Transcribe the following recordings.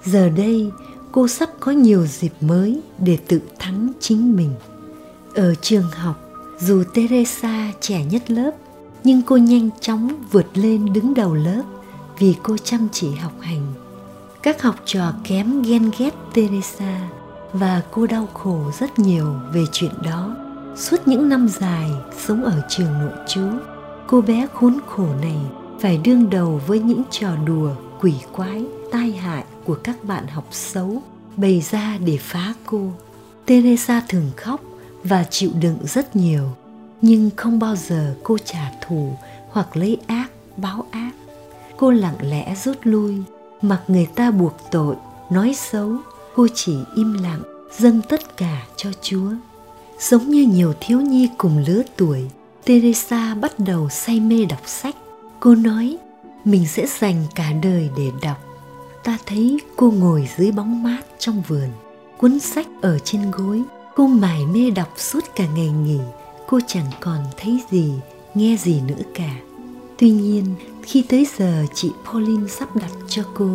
Giờ đây, cô sắp có nhiều dịp mới để tự thắng chính mình. Ở trường học, dù Teresa trẻ nhất lớp, nhưng cô nhanh chóng vượt lên đứng đầu lớp vì cô chăm chỉ học hành. Các học trò kém ghen ghét Teresa và cô đau khổ rất nhiều về chuyện đó. Suốt những năm dài sống ở trường nội trú, cô bé khốn khổ này phải đương đầu với những trò đùa quỷ quái, tai hại của các bạn học xấu bày ra để phá cô. Teresa thường khóc và chịu đựng rất nhiều, nhưng không bao giờ cô trả thù hoặc lấy ác báo ác. Cô lặng lẽ rút lui, mặc người ta buộc tội, nói xấu, cô chỉ im lặng dâng tất cả cho Chúa. Giống như nhiều thiếu nhi cùng lứa tuổi, Teresa bắt đầu say mê đọc sách. Cô nói mình sẽ dành cả đời để đọc. Ta thấy cô ngồi dưới bóng mát trong vườn, cuốn sách ở trên gối. Cô mải mê đọc suốt cả ngày nghỉ. Cô chẳng còn thấy gì, nghe gì nữa cả. Tuy nhiên, khi tới giờ chị Pauline sắp đặt cho cô,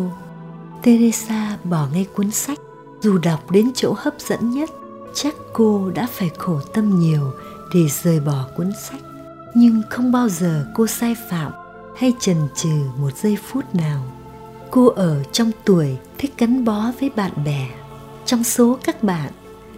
Teresa bỏ ngay cuốn sách. Dù đọc đến chỗ hấp dẫn nhất, chắc cô đã phải khổ tâm nhiều để rời bỏ cuốn sách. Nhưng không bao giờ cô sai phạm hay chần chừ một giây phút nào. Cô ở trong tuổi thích gắn bó với bạn bè. Trong số các bạn,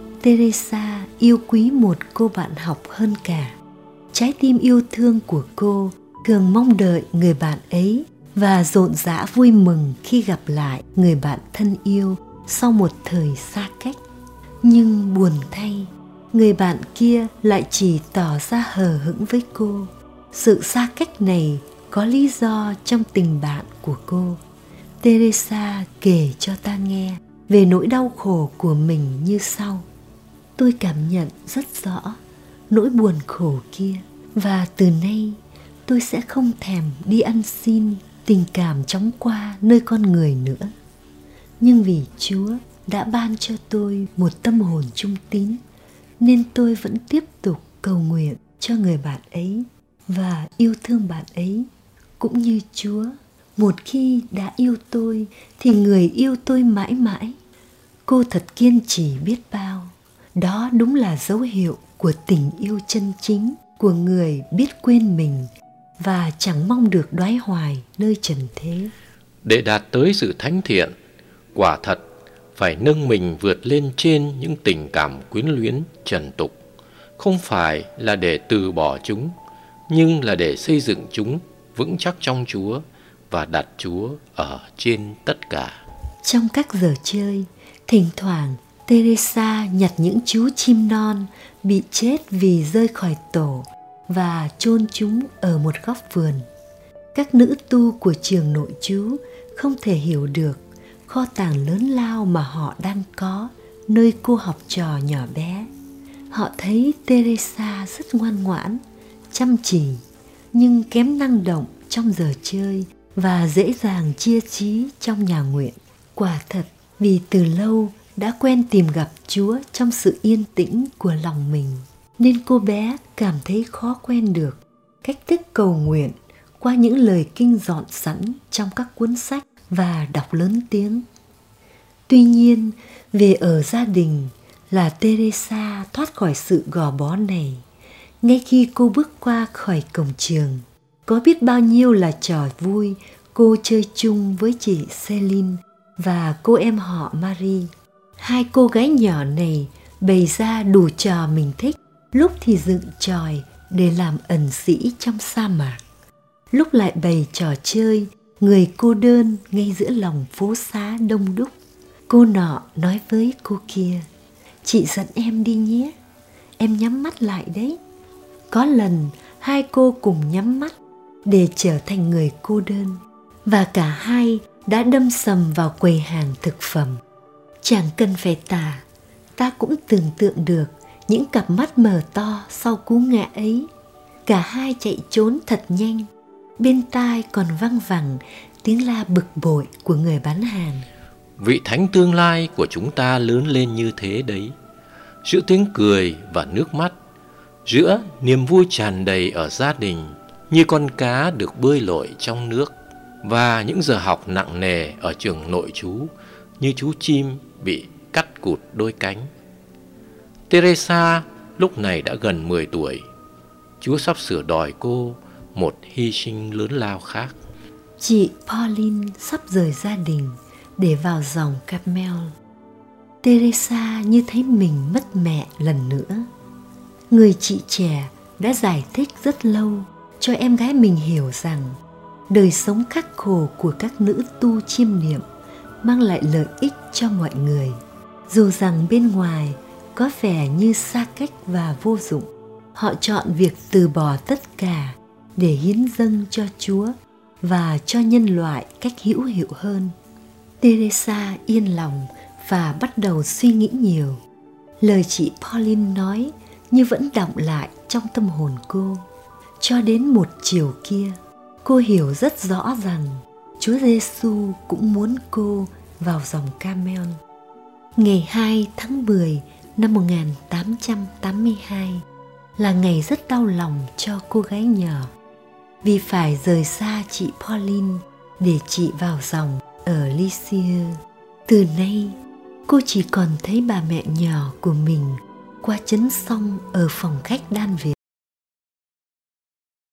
Teresa yêu quý một cô bạn học hơn cả. Trái tim yêu thương của cô thường mong đợi người bạn ấy và rộn rã vui mừng khi gặp lại người bạn thân yêu sau một thời xa cách. Nhưng buồn thay, người bạn kia lại chỉ tỏ ra hờ hững với cô. Sự xa cách này có lý do trong tình bạn của cô. Teresa kể cho ta nghe về nỗi đau khổ của mình như sau. Tôi cảm nhận rất rõ nỗi buồn khổ kia, và từ nay tôi sẽ không thèm đi ăn xin tình cảm chóng qua nơi con người nữa. Nhưng vì Chúa đã ban cho tôi một tâm hồn trung tín, nên tôi vẫn tiếp tục cầu nguyện cho người bạn ấy và yêu thương bạn ấy cũng như Chúa. Một khi đã yêu tôi thì người yêu tôi mãi mãi. Cô thật kiên trì biết bao. Đó đúng là dấu hiệu của tình yêu chân chính, của người biết quên mình và chẳng mong được đoái hoài nơi trần thế. Để đạt tới sự thánh thiện, quả thật phải nâng mình vượt lên trên những tình cảm quyến luyến trần tục. Không phải là để từ bỏ chúng, nhưng là để xây dựng chúng vững chắc trong Chúa và đặt Chúa ở trên tất cả. Trong các giờ chơi, thỉnh thoảng Teresa nhặt những chú chim non bị chết vì rơi khỏi tổ và chôn chúng ở một góc vườn. Các nữ tu của trường nội trú không thể hiểu được kho tàng lớn lao mà họ đang có nơi cô học trò nhỏ bé. Họ thấy Teresa rất ngoan ngoãn, chăm chỉ, nhưng kém năng động trong giờ chơi và dễ dàng chia trí trong nhà nguyện. Quả thật, vì từ lâu đã quen tìm gặp Chúa trong sự yên tĩnh của lòng mình, nên cô bé cảm thấy khó quen được cách thức cầu nguyện qua những lời kinh dọn sẵn trong các cuốn sách và đọc lớn tiếng. Tuy nhiên, về ở gia đình là Teresa thoát khỏi sự gò bó này. Ngay khi cô bước qua khỏi cổng trường, có biết bao nhiêu là trò vui cô chơi chung với chị Celine và cô em họ Marie. Hai cô gái nhỏ này bày ra đủ trò mình thích, lúc thì dựng chòi để làm ẩn sĩ trong sa mạc, lúc lại bày trò chơi người cô đơn ngay giữa lòng phố xá đông đúc. Cô nọ nói với cô kia, chị dẫn em đi nhé, em nhắm mắt lại đấy. Có lần hai cô cùng nhắm mắt để trở thành người cô đơn, và cả hai đã đâm sầm vào quầy hàng thực phẩm. Chẳng cần phải tả, ta cũng tưởng tượng được những cặp mắt mở to sau cú ngã ấy. Cả hai chạy trốn thật nhanh, bên tai còn văng vẳng tiếng la bực bội của người bán hàng. Vị thánh tương lai của chúng ta lớn lên như thế đấy, giữa tiếng cười và nước mắt, giữa niềm vui tràn đầy ở gia đình như con cá được bơi lội trong nước, và những giờ học nặng nề ở trường nội trú như chú chim bị cắt cụt đôi cánh. Teresa lúc này đã gần 10 tuổi. Chúa sắp sửa đòi cô một hy sinh lớn lao khác. Chị Pauline sắp rời gia đình để vào dòng Carmel. Teresa như thấy mình mất mẹ lần nữa. Người chị trẻ đã giải thích rất lâu cho em gái mình hiểu rằng đời sống khắc khổ của các nữ tu chiêm niệm mang lại lợi ích cho mọi người, dù rằng bên ngoài có vẻ như xa cách và vô dụng. Họ chọn việc từ bỏ tất cả để hiến dâng cho Chúa và cho nhân loại cách hữu hiệu hơn. Teresa yên lòng và bắt đầu suy nghĩ nhiều. Lời chị Pauline nói như vẫn đọng lại trong tâm hồn cô. Cho đến một chiều kia, cô hiểu rất rõ rằng Chúa Giêsu cũng muốn cô vào dòng Carmel. Ngày 2 tháng 10 năm 1882 là ngày rất đau lòng cho cô gái nhỏ, vì phải rời xa chị Pauline để chị vào dòng ở Lisieux. Từ nay, cô chỉ còn thấy bà mẹ nhỏ của mình qua chấn xong ở phòng khách đan Việt.